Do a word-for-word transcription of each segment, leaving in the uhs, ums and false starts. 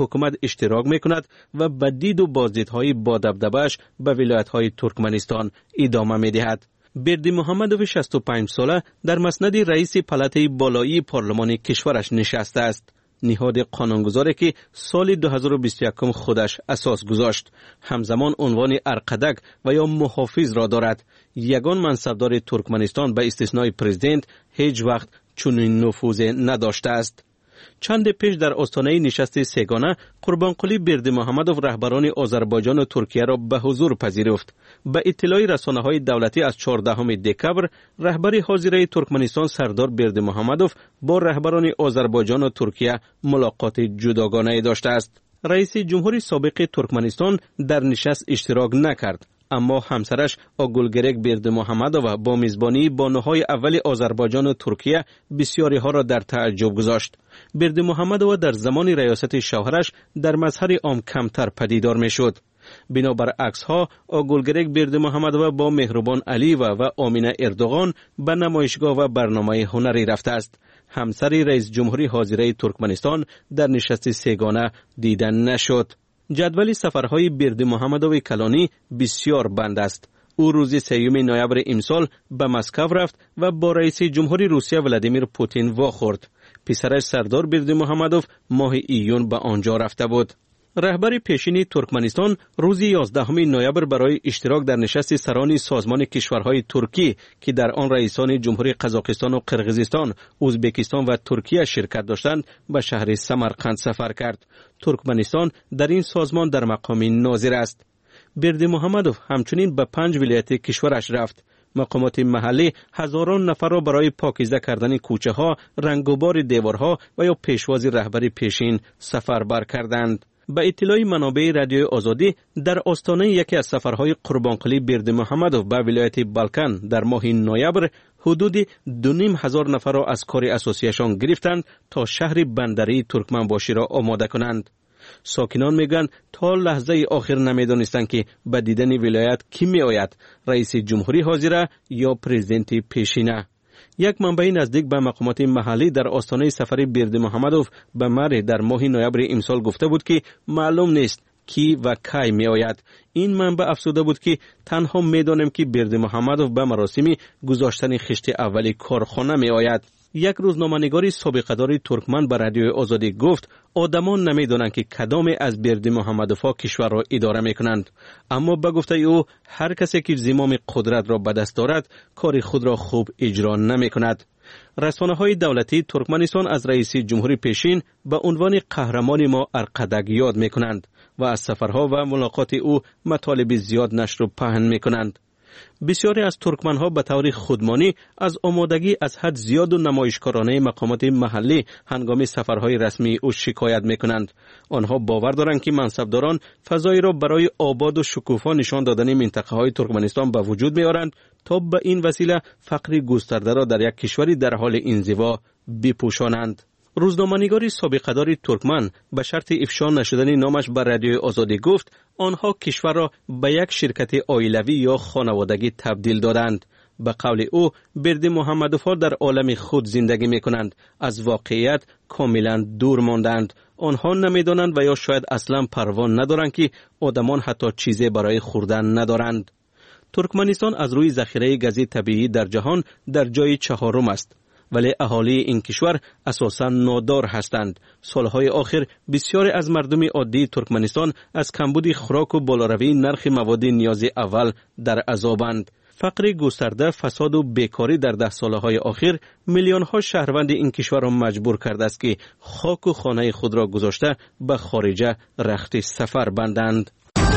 حکومت اشتراک میکند و به دید و بازدیدهای با دبدبه‌اش به ولایت‌های ترکمنستان ادامه میدهد. بردی محمدوف شصت و پنج ساله در مسند رئیس پلاتای بالایی پارلمان کشورش نشسته است. نهاد قانونگذاری که سال دو هزار و بیست و یک خودش اساس گذاشت، همزمان عنوان ارقدک و یا محافظ را دارد. یگان منصبدار ترکمنستان به استثنای پرزیدنت هیچ وقت چنین نفوذ نداشته است. چند پیش در آستانه نشست سگانه قربانقلی بردی محمدوف رهبران آذربایجان و ترکیه را به حضور پذیرفت. به اطلاع رسانه‌های دولتی از چهاردهم دکبر رهبر حاضره ترکمنستان سردار بردی محمدوف با رهبران آذربایجان و ترکیه ملاقات جداگانه داشته است. رئیس جمهور سابق ترکمنستان در نشست اشتراک نکرد، اما همسرش آگولگرک بردی محمدوف با میزبانی بانوهای اول آذربایجان و ترکیه بسیاری ها را در تعجب گذاشت. بردی محمدوف در زمان ریاست شوهرش در مظهر عام کمتر پدیدار میشد. بنابر عکس ها آگولگرک بردی محمدوف با مهربان علیو و آمینه اردوغان به نمایشگاه و برنامه هنری رفته است. همسر رئیس جمهوری حاضره ترکمنستان در نشست سگانه دیدن نشد. جدول سفرهای بردی محمدوف کلانی بسیار بند است. او روز سیوم نوامبر امسال به مسکو رفت و با رئیس جمهوری روسیه ولادیمیر پوتین واخورد. پسرش سردار بردی محمدوف ماه ایون به آنجا رفته بود. رهبر پیشین ترکمنستان روز یازدهم نوامبر برای اشتراک در نشست سران سازمان کشورهای ترکی که در آن رئیسان جمهوری قزاقستان و قرقیزستان، ازبکستان و ترکیه شرکت داشتند به شهر سمرقند سفر کرد. ترکمنستان در این سازمان در مقام ناظر است. بردی محمدوف همچنین به پنج ولایت کشورش رفت. مقامات محلی هزاران نفر را برای پاکیزه کردن کوچه ها، رنگ و بار دیوارها و یا پیشواز رهبر پیشین سفربر کردند. به اطلاع منابع رادیوی آزادی در آستانه یکی از سفرهای قربانقلی بردی محمدوف به ولایت بالکان در ماه نوامبر حدود دو نیم هزار نفر را از کار اساسیشان گرفتند تا شهر بندری ترکمنباشی را آماده کنند. ساکنان میگن تا لحظه آخر نمیدانستند که به دیدن ولایت کی می آید، رئیس جمهوری حاضره یا پرزیدنت پیشینه. یک منبع نزدیک به مقامات محلی در آستانه سفر بردی محمدوف به مر در ماه نوامبر امسال گفته بود که معلوم نیست کی و کی می آید. این منبع افزوده بود که تنها می دانیم که بردی محمدوف به مراسم گذاشتن خشت اولی کارخانه می آید. یک روزنامه‌نگار سابقه‌دار ترکمن به رادیوی آزادی گفت آدمان نمی‌دانند که کدام از بردی محمدوف‌ها کشور را اداره می‌کنند، اما به گفته او هر کسی که زمام قدرت را به دست دارد کار خود را خوب اجرا نمی‌کند. رسانه‌های دولتی ترکمنستان از رئیس جمهوری پیشین به عنوان قهرمان ما ارقدک یاد می‌کنند و از سفرها و ملاقات او مطالب زیاد نشر و پهن می‌کنند. بسیاری از ترکمنها به طور خودمانی از آمادگی از حد زیاد و نمایشکارانه مقامات محلی هنگام سفرهای رسمی او شکایت میکنند. آنها باور دارند که منصبداران فضایی را برای آباد و شکوفا نشان دادن منطقه های ترکمنستان به وجود میارند تا به این وسیله فقر گسترده را در یک کشوری در حال انزوا بپوشانند. روزنامه‌نگاری سابقه‌دار ترکمن به شرط افشا نشدن نامش به رادیوی آزادی گفت آنها کشور را به یک شرکت عائلوی یا خانوادگی تبدیل دادند. به قول او بردی محمدوف‌ها در عالم خود زندگی می‌کنند، از واقعیت کاملا دور ماندند. آنها نمی‌دانند و یا شاید اصلا پروا ندارند که آدمان حتی چیزی برای خوردن ندارند. ترکمنستان از روی ذخیره گاز طبیعی در جهان در جای چهارم است، ولی اهالی این کشور اساساً نادار هستند. سالهای آخر بسیاری از مردم عادی ترکمنستان از کمبود خوراک و بالاروی نرخ مواد نیاز اول در عذابند. فقر گسترده، فساد و بیکاری در ده سالهای آخر میلیون ها شهروند این کشور را مجبور کرده است که خاک و خانه خود را گذاشته به خارج رخت سفر بندند.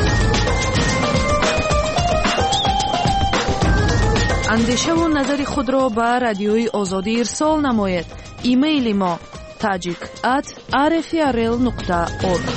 اندیشه و نظر خود را به رادیوی آزادی ارسال نماید. ایمیل ما tajik at r f r l nokta org.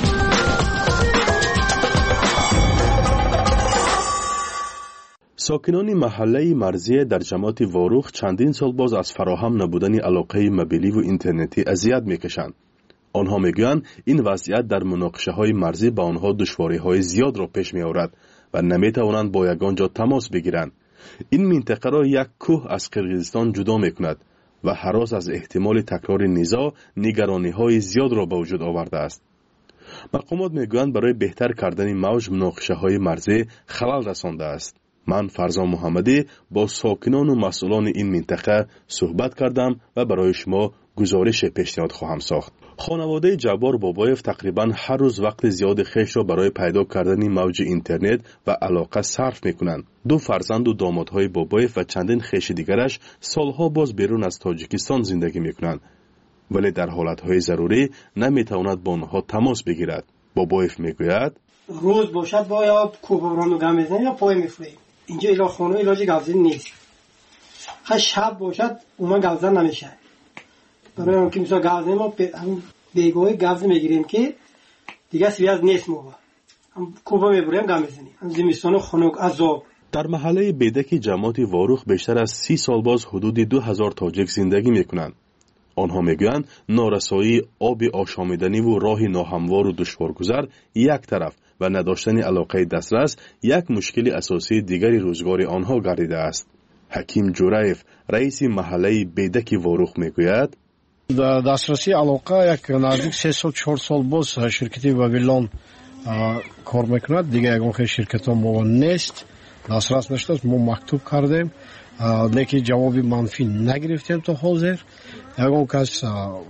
ساکنان محله مرزیه در جماعت واروخ چندین سال باز از فراهم نبودن علاقه موبیلی و اینترنتی اذیت میکشند. آنها میگویند این وضعیت در مناقشه های مرزی به آنها دشواری های زیاد را پیش می آورد و نمیتوانند با یگان جا تماس بگیرند. این منطقه را یک کوه از قرقیزستان جدا می کند و هراس از احتمال تکرار نزاع نگرانی های زیاد را به وجود آورده است. مقامات میگویند برای بهتر کردن موج مناقشه های مرزی خلل رسانده است. من فرزان محمدی با ساکنان و مسئولان این منطقه صحبت کردم و برای شما گزارش پیشنهاد خواهم ساخت. خانواده جبار بابایف تقریبا هر روز وقت زیاد خیش را برای پیدا کردن موج اینترنت و علاقه صرف میکنند. دو فرزند و دامادهای بابایف و چندین خیش دیگرش سالها باز بیرون از تاجیکستان زندگی میکنند، ولی در حالتهای ضروری نمیتواند با آنها تماس بگیرد. بابایف میگوید روز باشد با یا کوبران و گم بزنیم یا پای میفریم. اینجا ایلا خانه ایلاج گوزن نیست. خب شب باشد اونا گوزن نمیشه. برای اون که مثلا گوزن ما بیگاه گوزن میگیریم که دیگه سویاز نیست ما. هم کوبا میبریم گم بزنیم. هم زمستان خنک عذاب. در محله بیدک جماعت واروخ بیشتر از سی سال باز حدود دو هزار تاجیک زندگی میکنند. آنها میگویند نارسایی آب آشامیدنی و راه ناهموار و دشوارگذر یک طرف و نداشتن علاقه دسترس یک مشکل اساسی دیگری روزگار آنها گردیده است. حکیم جورایف رئیس محله بیدک واروخ میگوید دسترسی علاقه یک نزدیک سه سال چهار سال باز شرکتی وابیلون کار میکند. دیگه یگان خیلی شرکت ها ما نیست، دسترس نشد. ما مکتوب کردیم لیکن جوابی منفی نگرفتیم تا حاضر. یگان کس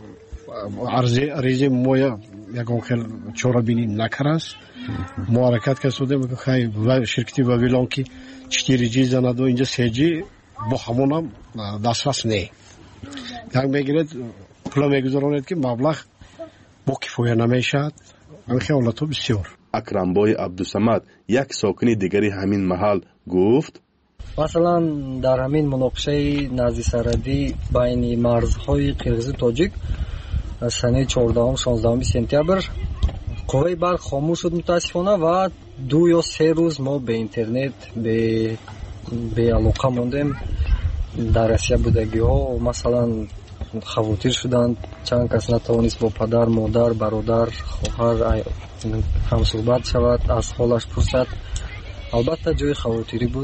عرضی ما یگان خیلی چورا بینی نکرد. ما حرکت کردیم که خیلی شرکتی وابیلون که چطوری جی زند و اینجا سه جی با همون هم دسترس نه. یک میگیرد پول میگذارند که مبلغ با کفایه نمیشد. این خیالاتو بسیار. اکرمبای عبدالصمد یک ساکن دیگری همین محل گفت مثلا در همین مناقشه نزدیک سرحدی بین مرزهای قرقیز و تاجیک سنه چهاردهم شانزدهم سپتامبر قوه برق خاموش شد متاسفانه و دو یا سه روز ما به اینترنت به به علاقه موندیم. در اسیا بودگی ها مثلا خواتیر شدند، چند کس نتوانست با پدر، مادر، برادر، خواهر هم صحبت شود، از حالش پرسد. البته جای خواتیری بود.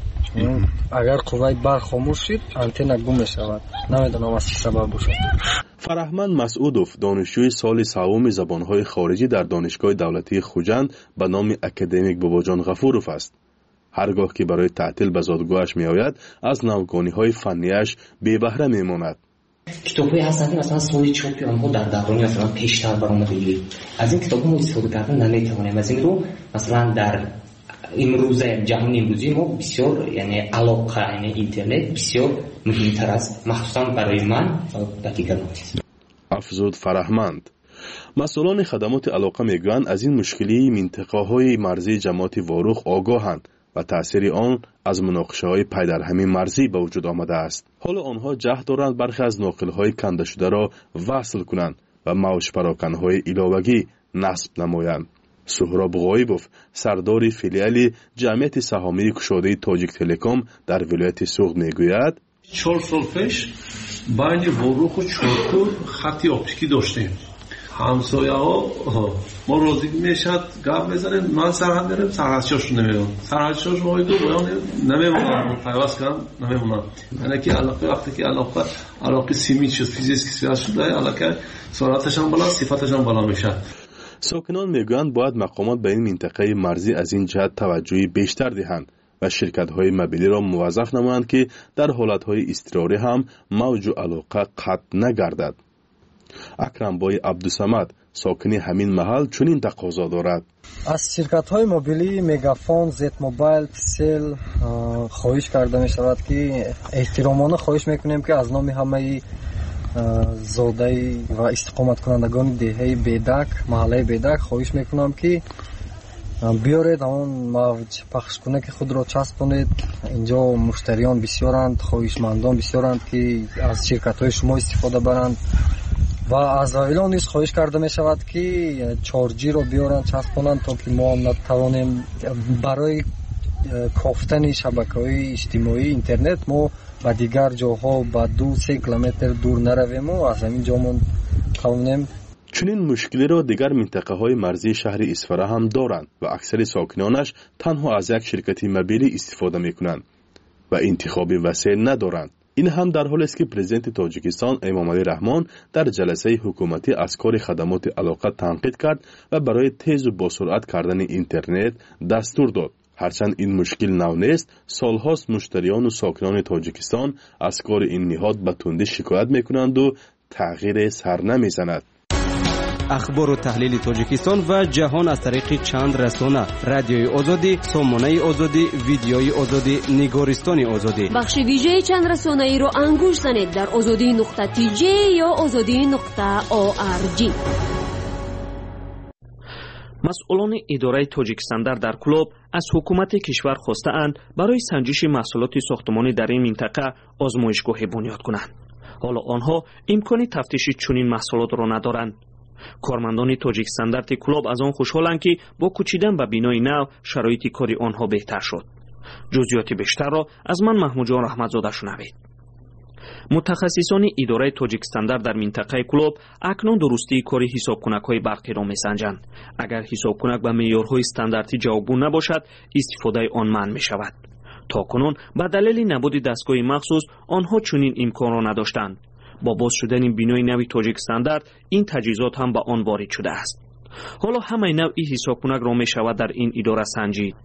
اگر قوه برق خاموش شد آنتن گم میشود. نمیدونم از چه سبب باشد. فرهمند مسعودوف دانشجوی سال سوم زبانهای خارجی در دانشگاه دولتی خوجند به نام اکادمیک باباجان غفوروف است. هرگاه که برای تعطیل به زادگاهش می آید از نوگانی‌های فنیش بی بهره می ماند. کتاب‌های هستند که مثلا سال چاپی آنها در دوران مثلا پیشتر برآمده. از این کتاب‌ها ما استفاده کردن نمی‌توانیم. از این رو مثلا در امروزه جهان امروزی ما بسیار یعنی علاقه یعنی اینترنت بسیار مهمتر است، مخصوصا برای من و دیگران. افزود فرهمند. مسئولان خدمات علاقه میگویند از این مشکلی منطقه‌های مرزی جماعت واروخ آگاهند و تأثیر آن از مناقشه‌های پی در همین مرزی به وجود آمده است. حالا آنها جهد دارند برخی از ناقل‌های کنده شده را وصل کنند و موج پراکن‌های علاوگی نصب نمایند. سهراب غایبوف سردار فیلیال جمعیت سهامی کشاده تاجیک تلکام در ولایت سوغد میگوید چهار سال پیش بین واروخ و چارکور خطی اپتیکی داشتیم. همسایه ها ما راضی میشد گپ بزنیم، من سرحد میرم سرحدشاش نمیرم، سرحدشاش ما دو بیان نمیمونم، پیوست کنم نمیمونم. یعنی که علاقه وقتی که علاقه علاقه سیمی شد فیزیکی سیاست شده علاقه سرعتش هم بالا صفتش هم بالا میشه. ساکنان میگویند باید مقامات به این منطقه مرزی از این جهت توجهی بیشتر دهند و شرکت‌های موبیلی را موظف نمایند که در حالت‌های اضطراری هم موج و علاقه قطع نگردد. اکرمبای عبدالصمد ساکن همین محل چنین تقاضا دارد. از شرکت‌های موبیلی مگافون، زد موبایل، سل خواهش کرده می شود که احترامانه خواهش میکنیم که از نام همه زاده و استقامت کنندگان دهه بیدک، محله بیدک خواهش میکنم که بیارید اون موج پخش کنه که خود را چسبونید. اینجا مشتریان بسیارند، خواهشمندان بسیارند که از شرکت‌های شما استفاده برند و از اویلان نیز خواهش کرده می شود که چارجی را بیارن چسبونند تا که ما نتوانیم برای کافتن شبکه‌های اجتماعی اینترنت ما و دیگر جاها با دو سه کیلومتر دور نرویم و از همین جامون توانیم. چنین مشکلی را دیگر منطقه های مرزی شهر اصفهان هم دارند و اکثر ساکنانش تنها از یک شرکت موبیلی استفاده می کنند و انتخاب وسیع ندارند. این هم در حالی است که پرزیدنت تاجیکستان امامعلی رحمان در جلسه حکومتی از کار خدمات علاقه تنقید کرد و برای تیز و با سرعت کردن اینترنت دستور داد. هرچند این مشکل نو نیست، سالهاست مشتریان و ساکنان تاجیکستان از کار این نهاد به تندی شکایت میکنند و تغییر سر نمیزند. اخبار و تحلیل تاجیکستان و جهان از طریق چند رسانه: رادیوی آزادی، سامانه آزادی، ویدیوی آزادی، نگارستان آزادی. بخش ویژه چند رسانه ای رو انگوش زنید در آزادی نقطه تی جی یا آزادی نقطه او آر جی. مسئولان اداره تاجیکستان در کلوب از حکومت کشور خواسته‌اند برای سنجش محصولات ساختمانی در این منطقه آزمایشگاهی بنیاد کنند. حالا آنها امکان تفتیش چنین محصولات را ندارند. کارمندان تاجیکستان در کلوب از آن خوشحالند که با کوچیدن به بینای نو شرایط کاری آنها بهتر شد. جزئیات بیشتر را از من محمود جان رحمتزاده شنوید. متخصصان اداره تاجیکستان در منطقه کلوب اکنون درستی کاری حسابکنک‌های برقی را می‌سنجند. اگر حسابکنک به معیارهای استانداردی جوابگو نباشد، استفاده آن منع می‌شود. تاکنون به دلیل نبود دستگاه مخصوص آنها چنین امکان را نداشتند. با باز شدن بینای نوی تاجیکستان در این تجهیزات هم به آن وارد شده است. حالا همه نوعی حسابکنک را می‌شود در این اداره سنجید.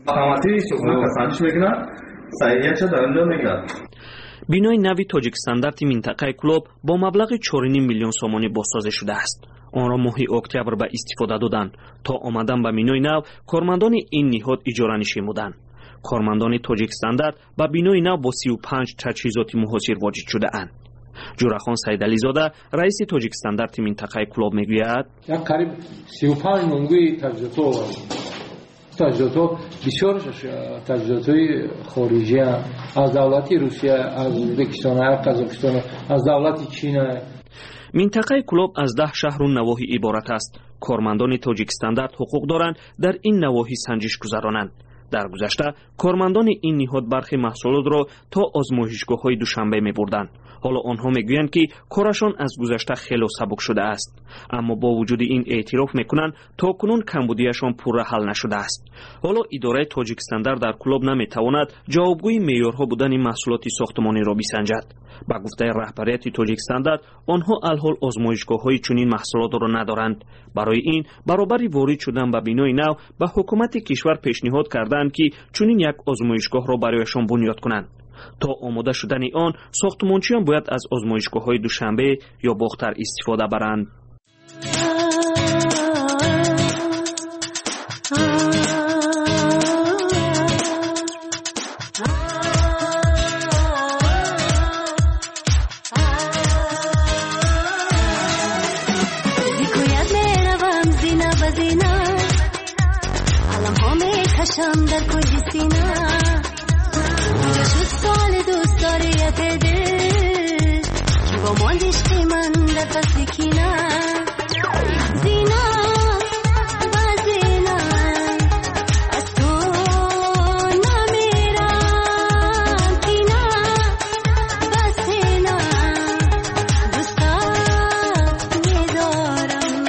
بینای نوی تاجیکستان در منطقه کلوب با مبلغ چهار و نیم میلیون سومانی بازسازی شده است. آن را ماهی اکتبر به استفاده دادند. تا آمدن به بینای نو کارمندان این نهاد اجاره نشین بودند. کارمندان تاجیکستان در به بینای نو با سی و پنج تجهیزات محاصر واجد شده اند. جورخان سیدعلی زاده رئیس تاجیکستان در منطقه کلوب میگوید یک قریب سی و پنج منگوی تجهیزات تجهیزات بسیار تجهیزات‌های خارجی از دولت روسیه، از ازبکستان، قزاقستان، از دولت چین. منطقه کلوب از ده شهر و نواحی عبارت است. کارمندان تاجیکستان در حقوق دارند در این نواحی سنجش گذرانند. در گذشته کارمندان این نهاد برخی محصولات را تا آزمایشگاه‌های دوشنبه می‌بردند. حالا آنها میگویند که کارشان از گذشته خیلی سبک شده است، اما با وجود این اعتراف میکنند تا کنون کمبودیشان پورا حل نشده است. حالا اداره تاجیکستان در کلوب نمیتواند جوابگوی معیارها بودن محصولات ساختمانی را بسنجد. با گفته رهبریت تاجیکستان آنها الحال آزمایشگاه‌های چنین محصولات را ندارند. برای این برابر وارد شدن به بینای نو به حکومت کشور پیشنهاد کردند که چنین یک آزمایشگاه را برایشان بنیاد کنند. تا آماده شدن آن ساختمانچیان باید از آزمایشگاه‌های دوشنبه یا باختر استفاده برند. کشم در کجی سینا اونجا شد سال دوست داریت دل که با ماندشتی من در پس کینا زینا و زینا از تو نمیرم کینا و سینا دوستات میدارم.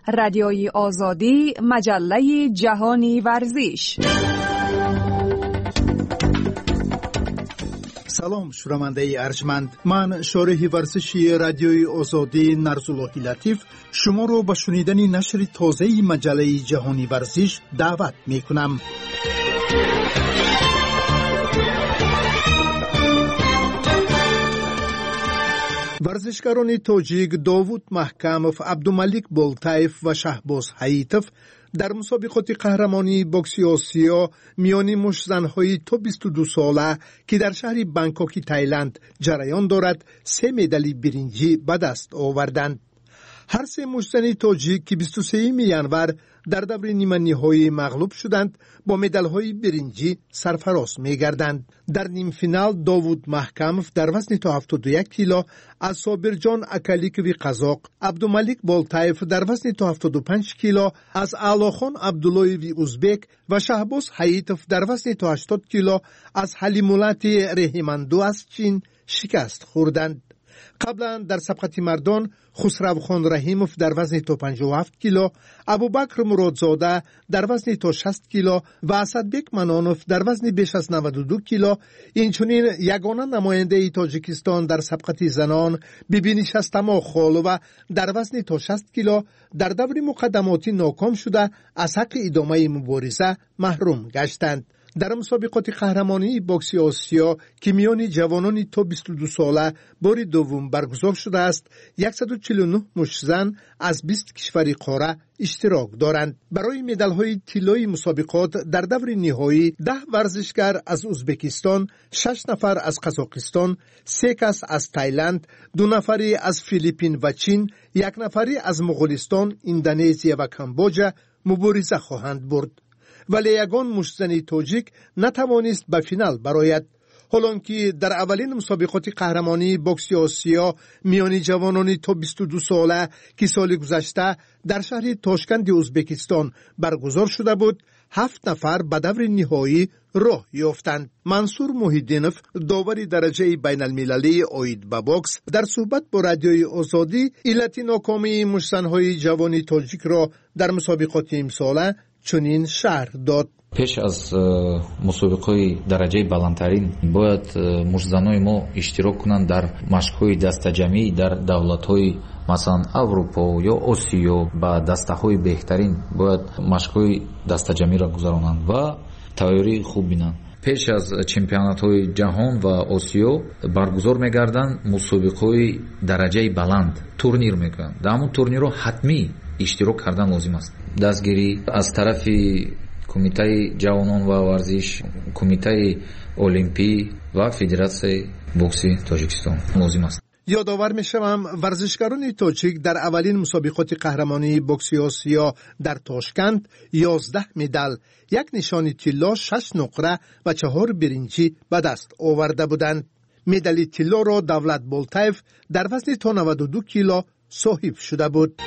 رادیوی آزادی، مجله جهانی ورزش. سلام شنونده ارجمند، من شارح ورزشی رادیوی آزادی نرزاللهی لطیف شما رو به شنیدن نشر تازه مجله جهانی ورزش دعوت می کنم. ورزشکاران تاجیک داوود محکمов، عبدالملیک بولتایف و شهباز حییتов در مسابقات قهرمانی بوکس آسیا میان مشتزن‌های تا بیست و دو ساله که در شهر بانکوک تایلند جریان دارد سه مدال برنجی به دست آوردند. هر سه مشتزن تاجیک که بیست و سوم ژانویه در دور نیمه نهایی مغلوب شدند با مدال‌های برنجی سرفراز می‌گردند. در نیم فینال داوود محکمов در وزن تا هفتاد و یک کیلو از صابرجان اکالیکوی قزاق، عبدالملیک بولتایف در وزن تا هفتاد و پنج کیلو از اعلاخان عبداللهوی ازبک و شهباز حییتов در وزن تا هشتاد کیلو از حلیمولات رحیماندو از چین شکست خوردند. قبلا در سبقت مردان خسروخان رحیمov در وزن تا پنجاه و هفت کیلو، ابوبکر مرادزاده در وزن تا شصت کیلو و اسدبک منانov در وزن بیش از نود و دو کیلو، اینچنین یگانه نماینده تاجیکستان در سبقت زنان بیبی شستما خالوه در وزن تا شصت کیلو در دور مقدماتی ناکام شده از حق ادامه مبارزه محروم گشتند. در مسابقات قهرمانی بوکس آسیا که میان جوانان تا بیست و دو ساله بار دوم برگزار شده است، صد و چهل و نه مشتزن از بیست کشور قاره اشتراک دارند. برای مدال‌های طلایی مسابقات در دور نهایی ده ورزشکار از ازبکستان، شش نفر از قزاقستان، سه کس از تایلند، دو نفری از فیلیپین و چین، یک نفری از مغولستان، اندونزیا و کامبوجا مبارزه خواهند برد. ولی یگان مشتزن تاجیک نتوانست به فینال برآید. حالانکه در اولین مسابقات قهرمانی بوکس آسیا میان جوانان تا بیست و دو ساله که سال گذشته در شهر تاشکند ازبکستان برگزار شده بود، هفت نفر به دور نهایی راه یافتند. منصور محیدینov، داور درجه بین المللی عاید به بوکس، در صحبت با رادیوی آزادی علت ناکامی مشتزن‌های جوان تاجیک را در مسابقات امساله چنین شرح داد. پیش از مسابقه درجه بلندترین باید مشتزنان ما اشتراک کنند در مشق‌های دسته‌جمعی در دولت‌های مثلا اروپا یا آسیا با دسته‌های بهترین باید مشق‌های دسته‌جمعی را گذرانند و تیاری خوب بینند. پیش از چمپیونات‌های جهان و آسیا برگزار می‌گردند مسابقه‌های درجه بلند تورنیر می‌کنند. در همون تورنیر را حتمی اشتراک کردن لازم است. دستگیری از طرف کمیته جوانان و ورزش، کمیته المپی و فدراسیون بوکس تاجیکستان لازم است. یادآور می‌شوم ورزشکاران تاجیک در اولین مسابقات قهرمانی بوکس آسیا در تاشکند یازده مدال، یک نشان طلا، شش نقره و چهار برنجی به دست آورده بودند. مدال طلا را دولت بولتایف در وزن تا نود و دو کیلو صاحب شده بود.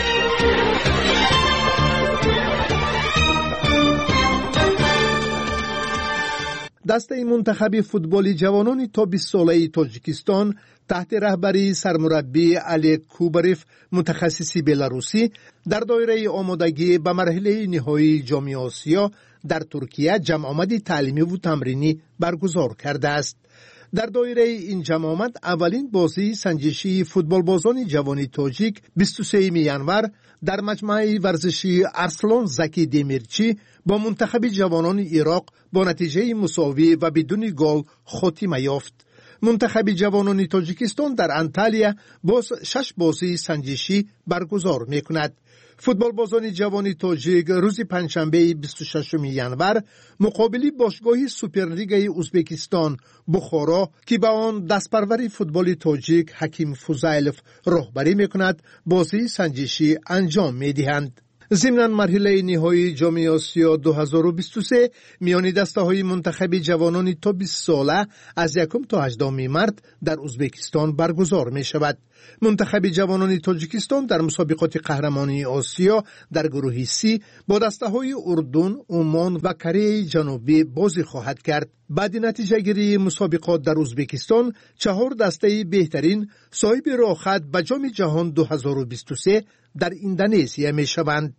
دسته منتخب فوتبال جوانان تا بیست ساله تاجیکستان تحت رهبری سرمربی علی کوبریف متخصص بلاروسی در دایره آمادگی به مرحله نهایی جام آسیا در ترکیه جمع آمد تعلیمی و تمرینی برگزار کرده است. در دایره این جمع آمد اولین بازی سنجشی فوتبال بازان جوان تاجیک بیست و سوم ژانویه در مجمع ورزشی ارسلان زکی دمیرچی با منتخب جوانان عراق با نتیجه مساوی و بدون گل خاتمه یافت. منتخب جوانان تاجیکستان در انتالیا باز شش بازی سنجشی برگزار می‌کند. فوتبال بازان جوان تاجیک روز پنجشنبه بیست و ششم ژانویه مقابل باشگاه سوپرلیگ ازبکستان بخارا که به آن دستپرور فوتبال تاجیک حکیم فوزایلوف راهبری می‌کند بازی سنجشی انجام می‌دهند. ضمن مرحله نهایی جام آسیا دو هزار و بیست و سه میان دسته‌های منتخب جوانان تا بیست ساله از یکم تا هجدهم مارس در ازبکستان برگزار می شود. منتخب جوانان تاجیکستان در مسابقات قهرمانی آسیا در گروه سی با دسته‌های اردن، عمان و کره جنوبی بازی خواهد کرد. بعد نتیجه گیری مسابقات در ازبکستان، چهار دسته بهترین صاحب راه خط به جام جهان دو هزار و بیست و سه در اندونزیا می شوند.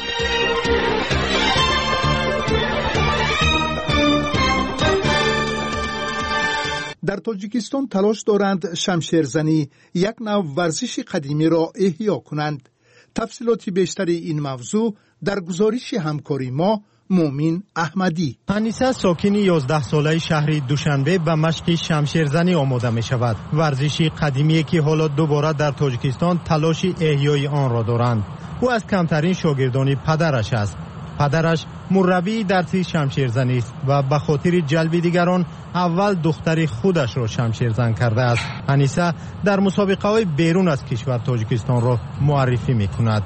در تاجیکستان تلاش دارند شمشیرزنی یک نوع ورزش قدیمی را احیا کنند. تفصیلات بیشتر این موضوع در گزارش همکاری ما مومین احمدی. انیسه ساکن یازده ساله شهر دوشنبه به مشق شمشیرزنی آماده می شود. ورزشی قدیمی که حالا دوباره در تاجیکستان تلاش احیای آن را دارند. او از کمترین شاگردان پدرش است. پدرش مربی درسی شمشیرزنی است و به خاطر جلب دیگران اول دختر خودش را شمشیرزن کرده است. انیسه در مسابقه های بیرون از کشور تاجیکستان را معرفی می کند.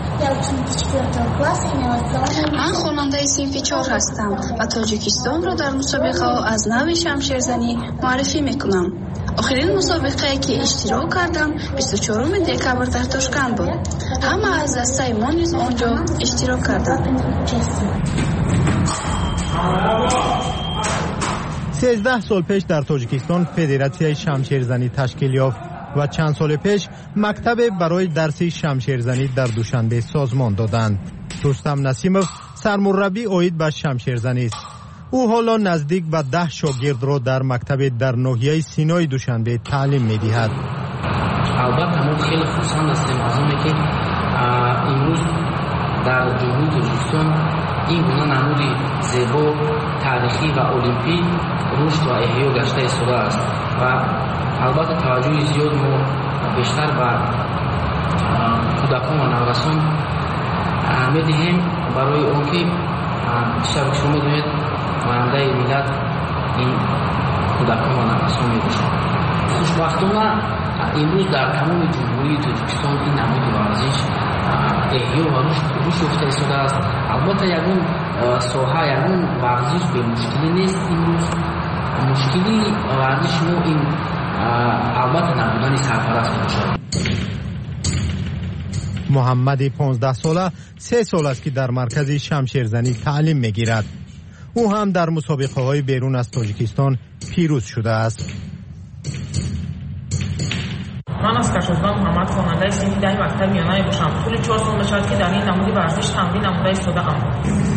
من خواننده صنف چهار هستم و تاجیکستان را در مسابقه ها از نوع شمشیرزنی معرفی می کنم. آخرین مسابقه که اشتراک کردم بیست و چهارم دکبر در تاشکند بود. همه از دسته ما نیز آنجا اشتراک کردند. سیزده سال پیش در تاجیکستان فدراسیون شمشیرزنی تشکیل یافت و چند سال پیش مکتب برای درس شمشیرزنی در دوشنبه سازمان دادند. رستم نسیموف سرمربی عاید به شمشیرزنی است. او حالا نزدیک به ده شاگرد را در مکتب در ناحیه سینای دوشنبه تعلیم می‌دهد. البته ما خیلی خوشحال هستیم از اینکه که امروز در جمهوری تاجیکستان این گونه نمودی زیبا تاریخی و المپی رشد و احیا گشته ایستاده است و البته توجه زیاد ما بیشتر به کودکان و نوجوانان می‌دهیم برای آنکه شب شما می‌دونید آینده ملت این کودکان و نوجوانان می‌باشند. خوشبختانه امروز در تمام جمهوری تاجیکستان این نمود ورزش احیا و رشد یافته ایستاده است. البته یگان ساحه یگان ورزش به مشکلی نیست. امروز مشکلی ورزش ما این البته نبودن سرپرست باشد. محمد پانزده ساله سه سال است که در مرکز شمشیرزنی تعلیم میگیرد. او هم در مسابقه های بیرون از تاجیکستان پیروز شده است. من از کشورزاد محمد خواننده صنف ده مکتب میانه باشم. طول چهار سال نشد که در این نمود ورزش تمرین نموده ایستاده‌ام.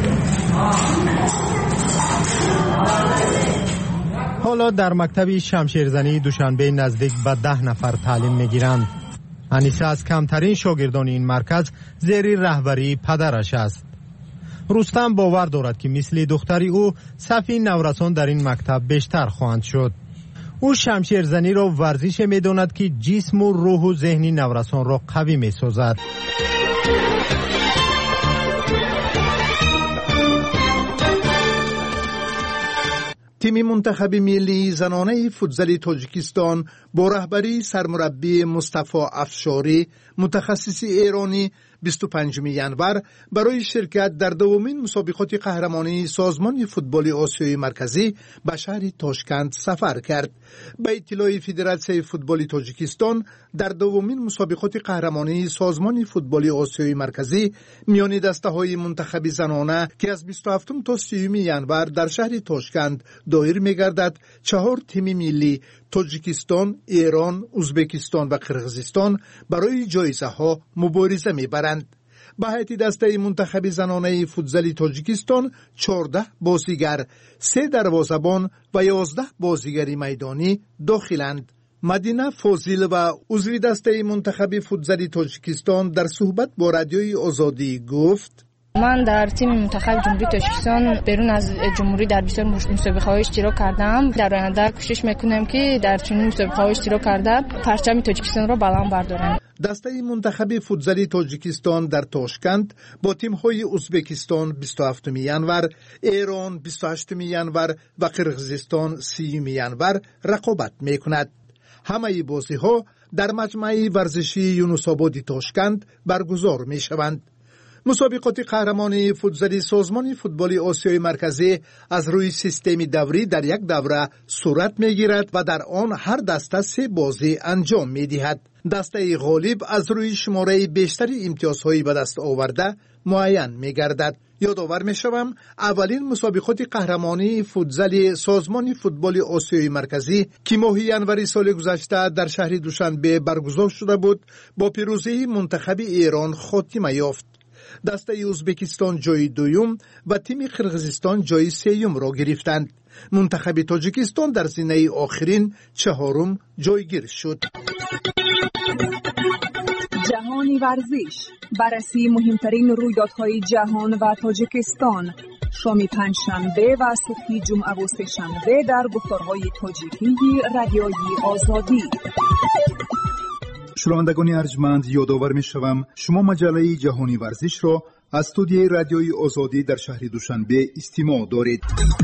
حالا در مکتب شمشیرزنی دوشنبه نزدیک به ده نفر تعلیم میگیرند. انیسه از کمترین شاگردان این مرکز زیر رهبری پدرش است. رستم باور دارد که مثل دختری او صف نورسان در این مکتب بیشتر خواهند شد. او شمشیرزنی را ورزش می‌داند که جسم و روح و ذهن نورسان را قوی می‌سازد. تیم منتخب ملی زنانه فوتبال تاجیکستان با رهبری سرمربی مصطفی افشاری متخصص ایرانی بیست و پنجم ینور برای شرکت در دومین مسابقات قهرمانی سازمان فوتبال آسیای مرکزی به شهر تاشکند سفر کرد. به اطلاع فدراسیون فوتبال تاجیکستان در دومین مسابقات قهرمانی سازمان فوتبال آسیای مرکزی میان دسته‌های منتخب زنانه که از بیست و هفتم تا سیوم ینور در شهر تاشکند دایر می‌گردد، چهار تیم ملی تاجیکستان، ایران، ازبکستان و قرغیزستان برای جایزه‌ها مبارزه می‌برند. به هیئت دسته منتخب زنانه فوتبال تاجیکستان چهارده بازیگر، سه دروازه‌بان و یازده بازیگر میدانی داخلند. مدینه فاضل و عضو دسته منتخب فوتبال تاجیکستان در صحبت با رادیوی آزادی گفت: من در تیم منتخب جمهوری تاجیکستان بیرون از جمهوری در بسیار مسابقه‌ها اشتراک کردم. در آینده کوشش میکنم که در چنین مسابقه‌ها اشتراک کرده پرچم تاجیکستان را بلند بردارم. دسته منتخب فوتبال تاجیکستان در تاشکند با تیم‌های ازبکستان بیست و هفتم ینور، ایران بیست و هشتم ینور و قرغیزستان سیوم ینور رقابت میکند. همه بازی‌ها در مجمع ورزشی یونس‌آباد تاشکند برگزار میشوند. مسابقات قهرمانی فوتبال سازمان فوتبال آسیای مرکزی از روی سیستم دوری در یک دوره صورت میگیرد و در آن هر دسته سه بازی انجام میدهد. دسته غالب از روی شماره بیشتری امتیازهایی به دست آورده معین میگردد. یادآور می‌شوم اولین مسابقات قهرمانی فوتزال سازمان فوتبال آسیای مرکزی که ماه ژانویه سال گذشته در شهر دوشنبه برگزار شده بود با پیروزی منتخب ایران خاتمه یافت. دسته ازبکستان جای دوم و تیم قرقیزستان جای سوم را گرفتند. منتخب تاجیکستان در زینه آخرین چهارم جایگیر شد. جهانی ورزش، بررسی مهمترین رویدادهای جهان و تاجیکستان، شام پنجشنبه و صبح جمعه و سه‌شنبه در گفتارهای تاجیکی رادیوی آزادی. شنوندگان ارجمند، یادآور می‌شوم شما مجله جهانی ورزش را از استودیوی رادیوی آزادی در شهر دوشنبه استماع دارید.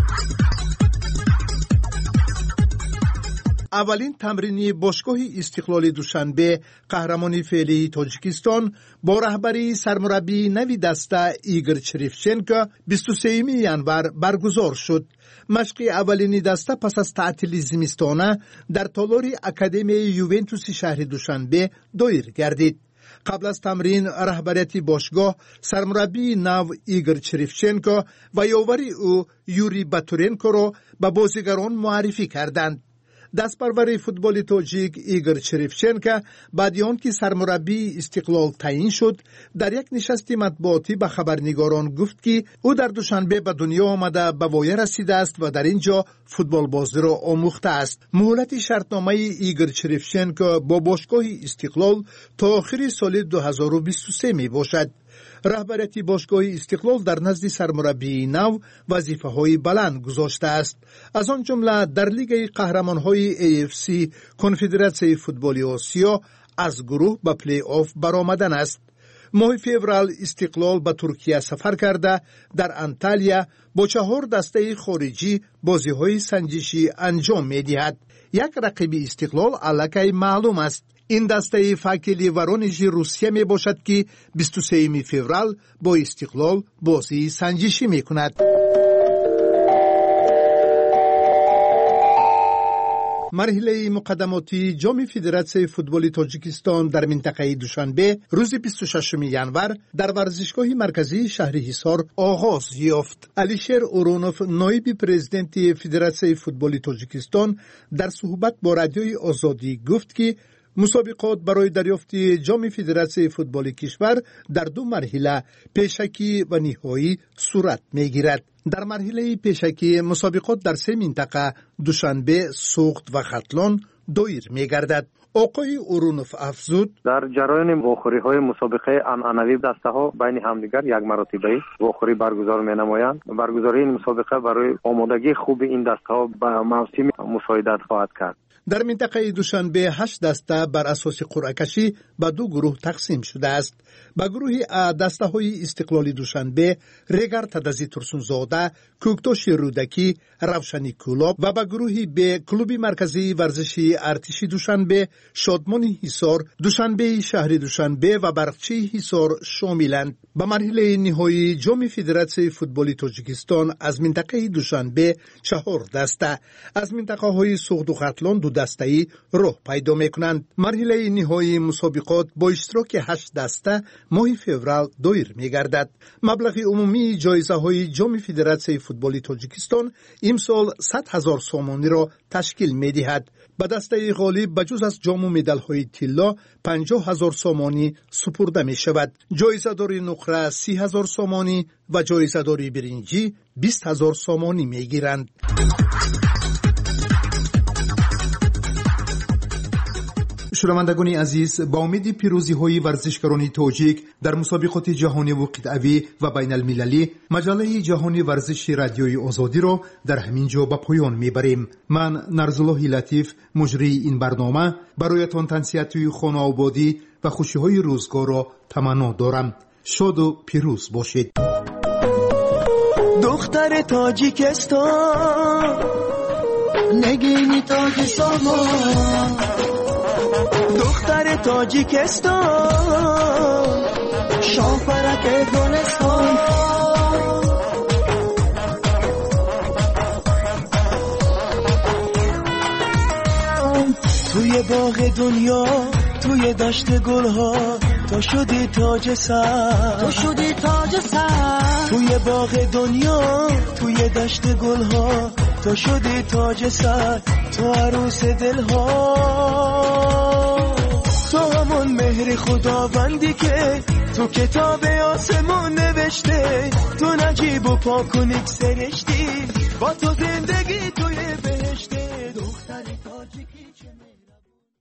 اولین تمرینی باشگاه استقلال دوشنبه قهرمانی فعلی تاجیکستان با رهبری سرمربی نوی دسته ایگور چریفچنکو بیست و سوم ژانویه برگزار شد. مشق اولین دسته پس از تعطیل زمستانه در تالار اکادمی یوونتوس شهر دوشنبه دایر گردید. قبل از تمرین رهبریت باشگاه سرمربی نو ایگور چریفچنکو و یاوری او یوری باتورنکو را به بازیگران معرفی کردند. دستپرور فوتبال تاجیک ایگور چریفچنکو بعد از آنکه سرمربی استقلال تعیین شد در یک نشست مطبوعاتی به خبرنگاران گفت که او در دوشنبه به دنیا آمده به وایه رسیده است و در اینجا فوتبال بازی را آموخته است. مهلت شرطنامه ایگور چریفچنکو با باشگاه استقلال تا آخر سال دو هزار و بیست و سه می باشد. رهبریت باشگاه استقلال در نزد سرمربی نو وظیفه‌های بلند گذاشته است، از آن جمله در لیگ قهرمان‌های ای اف سی کنفدراسیون فوتبال آسیا از گروه به پلی آف برآمدن است. ماه فوریه استقلال به ترکیه سفر کرده در انتالیا با چهار دسته خارجی بازی‌های سنجشی انجام می‌دهد. یک رقیب استقلال الکی معلوم است. این دسته فاکلی ورونژ روسیه می باشد که بیست و سوم فوریه با استقلال بازی سنجشی می کند. مرحله مقدماتی جام فدراسیون فوتبال تاجیکستان در منطقه دوشنبه روز بیست و ششم ژانویه در ورزشگاه مرکزی شهر حصار آغاز یافت. علیشیر اورونوف نایب پرزیدنت فدراسیون فوتبال تاجیکستان در صحبت با رادیوی آزادی گفت که مسابقات برای دریافت جام فدراسیون فوتبال کشور در دو مرحله پیشکی و نهایی صورت می‌گیرد. در مرحله پیشکی مسابقات در سه منطقه دوشنبه، سوخت و ختلان دایر می‌گردد. آقای اورونوف افزود در جریان واخوری‌های مسابقه عنعنوی دسته‌ها بین همدیگر یک مرتبه واخوری برگزار می‌نمایند. برگزاری این مسابقه برای آمادگی خوب این دسته‌ها به موسم مساعدت خواهد کرد. در منطقه دوشنبه هشت دسته بر اساس قرعه کشی به دو گروه تقسیم شده است. به گروه ا دسته های استقلال دوشنبه ریگر تدزی ترسونزاده، کوکتوش رودکی، روشنی کولاب و به گروه ب کلوب مرکزی ورزشی ارتشی دوشنبه، شادمان حصار، دوشنبه شهر دوشنبه و برقچی حصار شاملند. به مرحله نهایی جام فدراسیون فوتبال تاجیکستان از منطقه دوشنبه چهار دسته، از منطقه های سوخت و ختلان دو دسته‌ای راه پیدا می‌کنند. مرحله نهایی مسابقات با اشتراک هشت دسته ماه فوریه دایر می‌گردد. مبلغ عمومی جایزه‌های جام فدراسیون فوتبال تاجیکستان امسال صد هزار سومانی را تشکیل می‌دهد. به دسته غالب بجز از جام و مدال‌های طلا پنجاه هزار سومانی سپرده می‌شود. جایزه‌دار نقره سی هزار سومانی و جایزه‌دار برنجی بیست هزار سومانی می‌گیرند. شنوندگان عزیز، با امید پیروزی های ورزشکاران تاجیک در مسابقات جهانی و قطعوی و بین المللی، مجله جهانی ورزش رادیوی آزادی را در همین جا به پایان میبریم. من نرزالله لطیف مجری این برنامه برایتان تنصیحات خانه آبادی و خوشی های روزگار را تمنا دارم. شاد و پیروز باشید. دختر تاجیکستان نگینی تاج سامان، دختر تاجیکستان شاپرک گلستان، توی باغ دنیا توی دشت گلها تو شدی تاج سر، تو شدی تاج سر توی باغ دنیا، توی دشت گلها. تو شدی تاج سر، تو عروس دلها. تو همون مهر خداوندی که تو کتاب آسمون نوشته. تو نجیب و پاک و نیک سرشتی، با تو زندگی